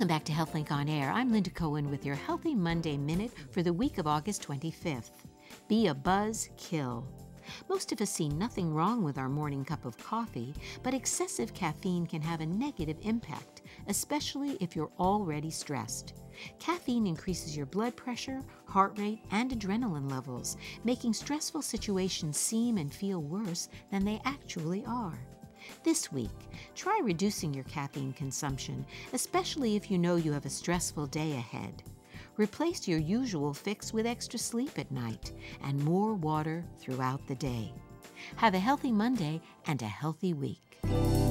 Welcome back to HealthLink On Air. I'm Linda Cohen with your Healthy Monday Minute for the week of August 25th. Be a buzz, kill. Most of us see nothing wrong with our morning cup of coffee, but excessive caffeine can have a negative impact, especially if you're already stressed. Caffeine increases your blood pressure, heart rate, and adrenaline levels, making stressful situations seem and feel worse than they actually are. This week, try reducing your caffeine consumption, especially if you know you have a stressful day ahead. Replace your usual fix with extra sleep at night and more water throughout the day. Have a healthy Monday and a healthy week.